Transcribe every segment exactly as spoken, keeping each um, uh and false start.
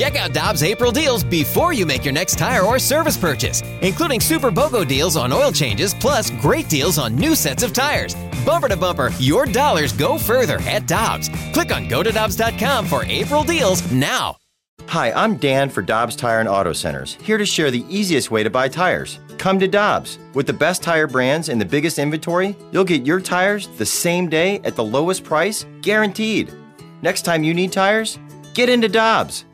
Check out Dobbs April deals before you make your next tire or service purchase, including Super BOGO deals on oil changes, plus great deals on new sets of tires. Bumper to bumper, your dollars go further at Dobbs. Click on go to dobbs dot com for April deals now. Hi, I'm Dan for Dobbs Tire and Auto Centers, here to share the easiest way to buy tires. Come to Dobbs. With the best tire brands and the biggest inventory, you'll get your tires the same day at the lowest price, guaranteed. Next time you need tires, get into Dobbs.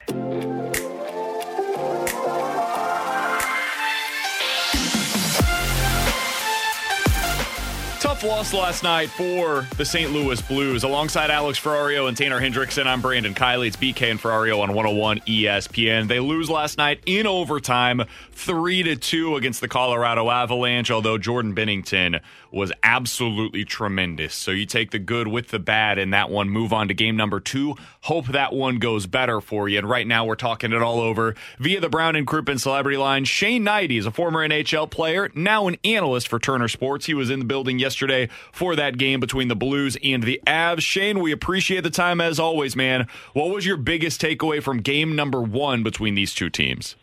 Tough loss last night for the Saint Louis Blues. Alongside Alex Ferrario and Tanner Hendrickson, I'm Brandon Kiley. It's B K and Ferrario on one oh one E S P N. They lose last night in overtime, three to two against the Colorado Avalanche, although Jordan Binnington was absolutely tremendous. So you take the good with the bad in that one, move on to game number two. Hope that one goes better for you. And right now we're talking it all over via the Brown and Crouppen Celebrity Line. Shane Knighty is a former N H L player, now an analyst for Turner Sports. He was in the building yesterday for that game between the Blues and the Avs. Shane, we appreciate the time as always, man. What was your biggest takeaway from game number one between these two teams?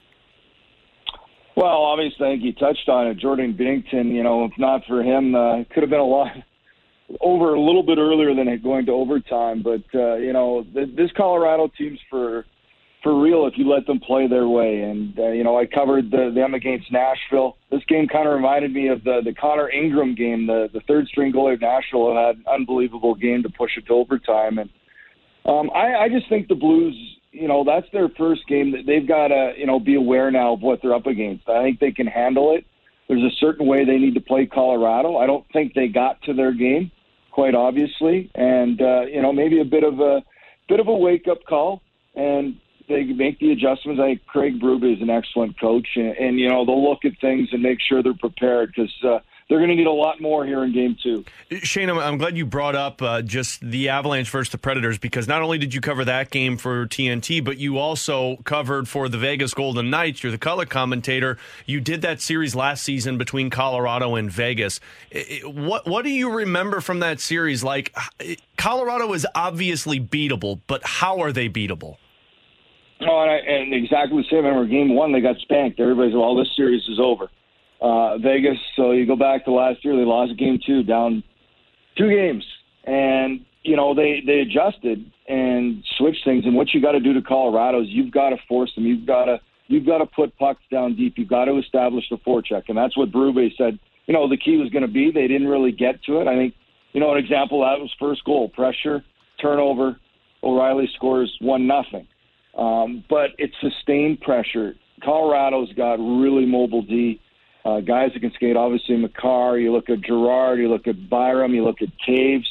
Well, obviously, I think you touched on it. Jordan Binnington, you know, if not for him, uh, it could have been a lot over a little bit earlier than it going to overtime. But, uh, you know, th- this Colorado team's for for real if you let them play their way. And, uh, you know, I covered the, them against Nashville. This game kind of reminded me of the, the Connor Ingram game. The, the third-string goalie of Nashville had an unbelievable game to push it to overtime. And um, I, I just think the Blues – you know, that's their first game. That they've got to, you know, be aware now of what they're up against. I think they can handle it. There's a certain way they need to play Colorado. I don't think they got to their game, quite obviously, and uh, you know, maybe a bit of a bit of a wake up call, and they make the adjustments. I think Craig Berube is an excellent coach, and, and you know, they'll look at things and make sure they're prepared because. Uh, They're going to need a lot more here in game two. Shane, I'm, I'm glad you brought up uh, just the Avalanche versus the Predators, because not only did you cover that game for T N T, but you also covered for the Vegas Golden Knights. You're the color commentator. You did that series last season between Colorado and Vegas. What what do you remember from that series? Like, Colorado is obviously beatable, but how are they beatable? Oh, and, I, and exactly the same. I remember game one, they got spanked. Everybody's, well, this series is over. Uh, Vegas, so you go back to last year, they lost game two, down two games. And, you know, they, they adjusted and switched things. And what you got to do to Colorado is you've got to force them. You've got to you've got to put pucks down deep. You've got to establish the forecheck. And that's what Berube said, you know, the key was going to be. They didn't really get to it. I think, you know, an example of that was first goal, pressure, turnover. O'Reilly scores one nothing. Um, but it's sustained pressure. Colorado's got really mobile D. Uh, guys that can skate, obviously Makar, you look at Gerard, you look at Byram, you look at Caves.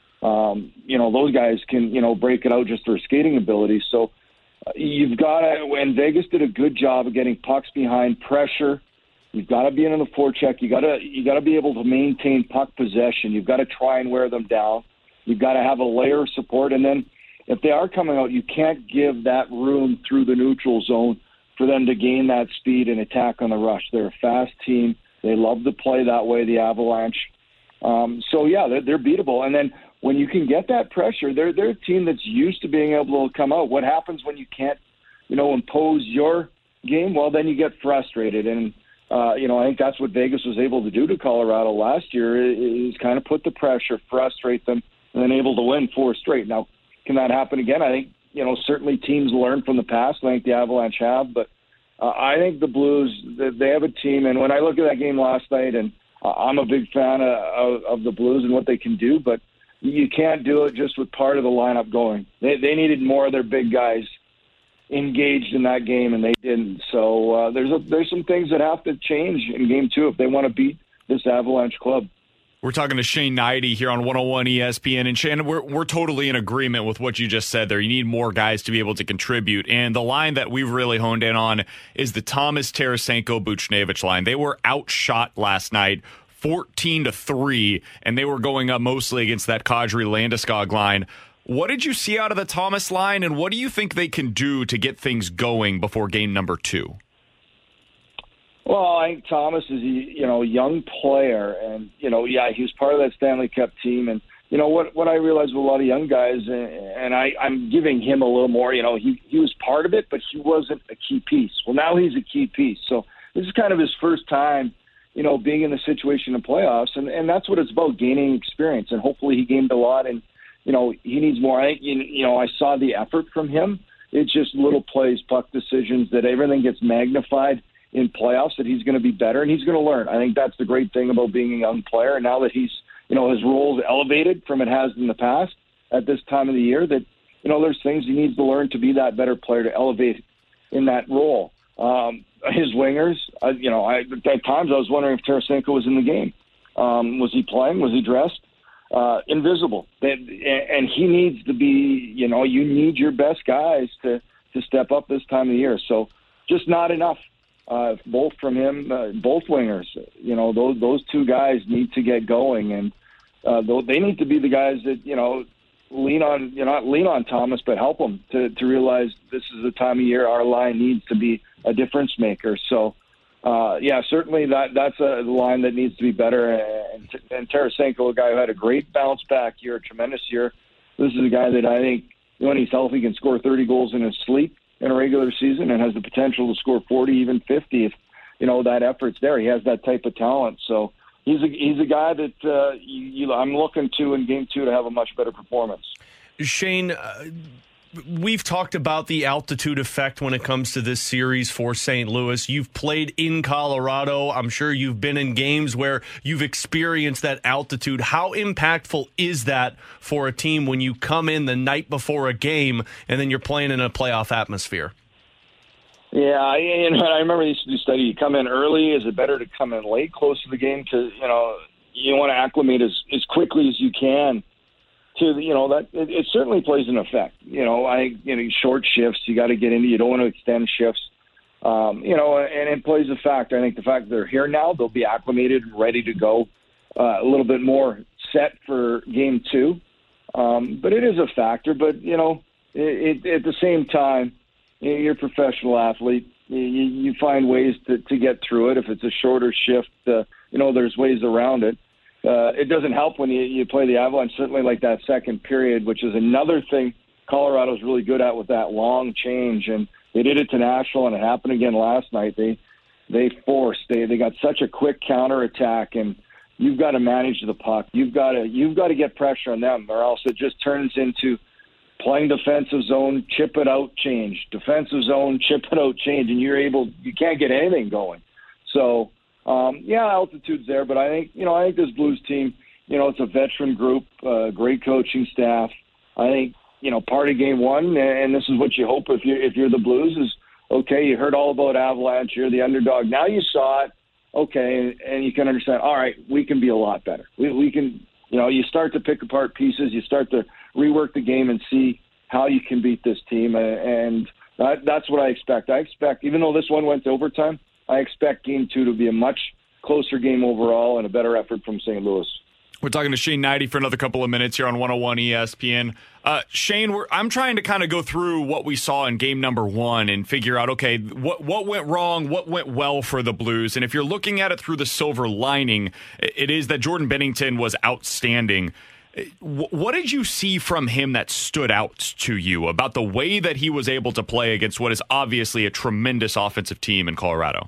Um, you know, those guys can, you know, break it out just for skating ability. So uh, you've got to, and Vegas did a good job of getting pucks behind pressure. You've got to be in the forecheck. You got to, you got to be able to maintain puck possession. You've got to try and wear them down. You've got to have a layer of support. And then if they are coming out, you can't give that room through the neutral zone for them to gain that speed and attack on the rush. They're a fast team. They love to play that way, the Avalanche. Um, so, yeah, they're, they're beatable. And then when you can get that pressure, they're, they're a team that's used to being able to come out. What happens when you can't, you know, impose your game? Well, then you get frustrated. And, uh, you know, I think that's what Vegas was able to do to Colorado last year is kind of put the pressure, frustrate them, and then able to win four straight. Now, can that happen again? I think, you know, certainly teams learn from the past. I think the Avalanche have, but uh, I think the Blues, they have a team. And when I look at that game last night, and uh, I'm a big fan of, of, of the Blues and what they can do, but you can't do it just with part of the lineup going. They, they needed more of their big guys engaged in that game, and they didn't. So uh, there's a, there's some things that have to change in game two if they want to beat this Avalanche club. We're talking to Shane Knighty here on one oh one E S P N. And Shane, we're, we're totally in agreement with what you just said there. You need more guys to be able to contribute. And the line that we've really honed in on is the Thomas Tarasenko Buchnevich line. They were outshot last night fourteen to three, and they were going up mostly against that Kadri Landeskog line. What did you see out of the Thomas line, and what do you think they can do to get things going before game number two? Well, I think Thomas is a you know young player, and you know yeah he was part of that Stanley Cup team, and you know, what what I realize with a lot of young guys, and I, I'm giving him a little more, you know, he, he was part of it, but he wasn't a key piece. Well, now he's a key piece. So this is kind of his first time, you know, being in the situation in playoffs, and, and that's what it's about, gaining experience. And hopefully he gained a lot, and, you know, he needs more. I, you know, I saw the effort from him. It's just little plays, puck decisions, that everything gets magnified in playoffs, that he's going to be better, and he's going to learn. I think that's the great thing about being a young player. And now that he's, you know, his role's elevated from it has in the past at this time of the year, that, you know, there's things he needs to learn to be that better player, to elevate in that role. Um, his wingers, uh, you know, I, at times I was wondering if Tarasenko was in the game. Um, was he playing? Was he dressed? Uh, invisible. And, and he needs to be, you know, you need your best guys to, to step up this time of the year. So just not enough. Uh, both from him, uh, both wingers, you know, those those two guys need to get going, and uh, they need to be the guys that, you know, lean on, you know, not lean on Thomas, but help him to, to realize this is the time of year our line needs to be a difference maker. So, uh, yeah, certainly that that's a line that needs to be better. And, and Tarasenko, a guy who had a great bounce back year, a tremendous year. This is a guy that I think when he's healthy can score thirty goals in his sleep in a regular season, and has the potential to score forty, even fifty if, you know, that effort's there. He has that type of talent. So he's a, he's a guy that uh, you, you, I'm looking to in game two to have a much better performance. Shane, uh, we've talked about the altitude effect when it comes to this series for Saint Louis. You've played in Colorado. I'm sure you've been in games where you've experienced that altitude. How impactful is that for a team when you come in the night before a game and then you're playing in a playoff atmosphere? Yeah, I, you know, I remember they used to do study. You come in early. Is it better to come in late, close to the game? Because, you know, you want to acclimate as, as quickly as you can to, you know, that it, it certainly plays an effect. You know, I, you know, short shifts, you got to get into, you don't want to extend shifts. Um, you know, and it plays a factor. I think the fact that they're here now, they'll be acclimated and ready to go, uh, a little bit more set for game two. Um, but it is a factor. But, you know, it, it, at the same time, you're a professional athlete. You, you find ways to, to get through it. If it's a shorter shift, uh, you know, there's ways around it. Uh, it doesn't help when you, you play the Avalanche, certainly like that second period, which is another thing Colorado's really good at with that long change. And they did it to Nashville, and it happened again last night. They they forced. They they got such a quick counterattack, and you've got to manage the puck. You've got to you've got to get pressure on them, or else it just turns into playing defensive zone, chip it out, change. Defensive zone, chip it out, change, and you're able. You can't get anything going. So. Um, yeah, altitude's there, but I think, you know, I think this Blues team, you know, it's a veteran group, uh, great coaching staff. I think, you know, part of game one, and this is what you hope if you're, if you're the Blues, is, okay, you heard all about Avalanche, you're the underdog. Now you saw it, okay, and you can understand, all right, we can be a lot better. We, we can, you know, you start to pick apart pieces, you start to rework the game and see how you can beat this team, and that, that's what I expect. I expect, even though this one went to overtime, I expect game two to be a much closer game overall and a better effort from Saint Louis. We're talking to Shane Hnidy for another couple of minutes here on one oh one E S P N. Uh, Shane, we're, I'm trying to kind of go through what we saw in game number one and figure out, okay, what what went wrong, what went well for the Blues. And if you're looking at it through the silver lining, it is that Jordan Binnington was outstanding. What did you see from him that stood out to you about the way that he was able to play against what is obviously a tremendous offensive team in Colorado?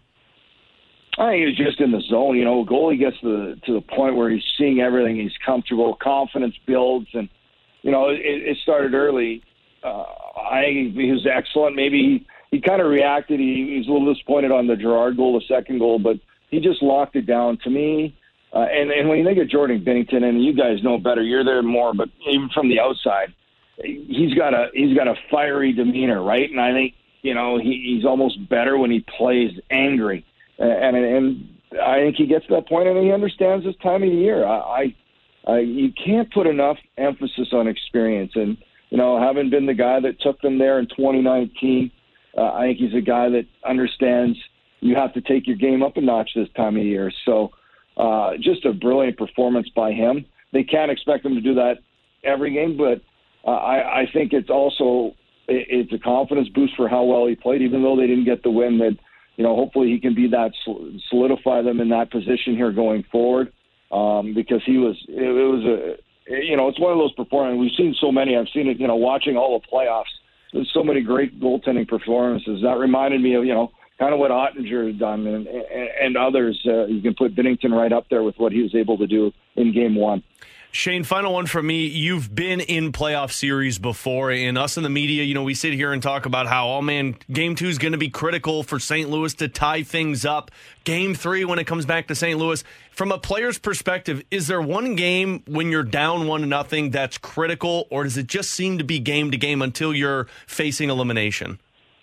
I think he was just in the zone. You know, a goalie gets to the, to the point where he's seeing everything. He's comfortable. Confidence builds. And, you know, it, it started early. Uh, I think he was excellent. Maybe he, he kind of reacted. He, he was a little disappointed on the Gerard goal, the second goal, but he just locked it down. To me, uh, and, and when you think of Jordan Binnington, and you guys know better, you're there more, but even from the outside, he's got a he's got a fiery demeanor, right? And I think, you know, he, he's almost better when he plays angry. And, and I think he gets to that point, and he understands this time of the year. I, I, I, you can't put enough emphasis on experience. And, you know, having been the guy that took them there in twenty nineteen, uh, I think he's a guy that understands you have to take your game up a notch this time of year. So uh, just a brilliant performance by him. They can't expect him to do that every game, but uh, I, I think it's also it's a confidence boost for how well he played, even though they didn't get the win. That, you know, hopefully he can be that, solidify them in that position here going forward, um, because he was, it, it was you know, it's one of those performances. We've seen so many. I've seen it, you know, watching all the playoffs. There's so many great goaltending performances. That reminded me of, you know, kind of what Ottinger has done and, and, and others. Uh, you can put Binnington right up there with what he was able to do in game one. Shane, final one from me. You've been in playoff series before, and us in the media, you know, we sit here and talk about how, oh man, game two is going to be critical for Saint Louis to tie things up. Game three, when it comes back to Saint Louis, from a player's perspective, is there one game when you're down one to nothing that's critical, or does it just seem to be game to game until you're facing elimination?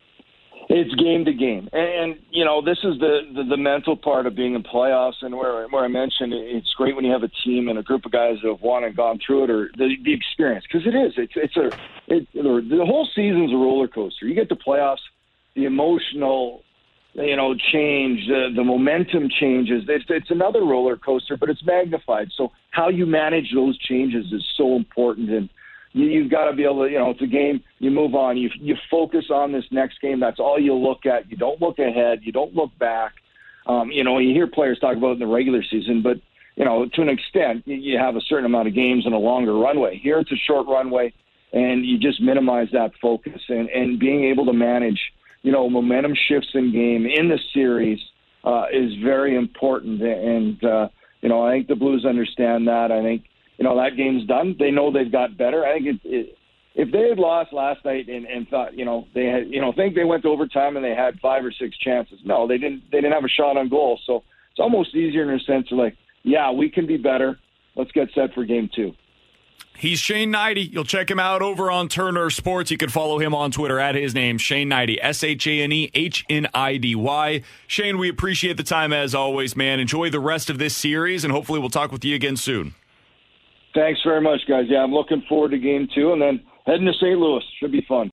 It's game to game. And, you know, this is the, the, the mental part of being in playoffs, and where where I mentioned it's great when you have a team and a group of guys that have won and gone through it, or the, the experience, because it is. It's it's a it, the whole season's a roller coaster. You get to playoffs, the emotional, you know, change, the, the momentum changes. It's, it's another roller coaster, but it's magnified. So how you manage those changes is so important. And You, you've got to be able to, you know, it's a game, you move on. You you focus on this next game. That's all you look at. You don't look ahead. You don't look back. Um, you know, you hear players talk about it in the regular season, but, you know, to an extent, you, you have a certain amount of games and a longer runway. Here it's a short runway, and you just minimize that focus. And, and being able to manage, you know, momentum shifts in game in the series uh, is very important. And, uh, you know, I think the Blues understand that. I think, you know, that game's done. They know they've got better. I think it, it, if they had lost last night and, and thought, you know, they had, you know, think they went to overtime and they had five or six chances. No, they didn't. They didn't have a shot on goal. So it's almost easier in a sense of like, yeah, we can be better. Let's get set for game two. He's Shane Hnidy. You'll check him out over on Turner Sports. You can follow him on Twitter at his name, Shane Hnidy, S H A N E H N I D Y. Shane, we appreciate the time as always, man. Enjoy the rest of this series, and hopefully we'll talk with you again soon. Thanks very much, guys. Yeah, I'm looking forward to game two, and then heading to Saint Louis. Should be fun.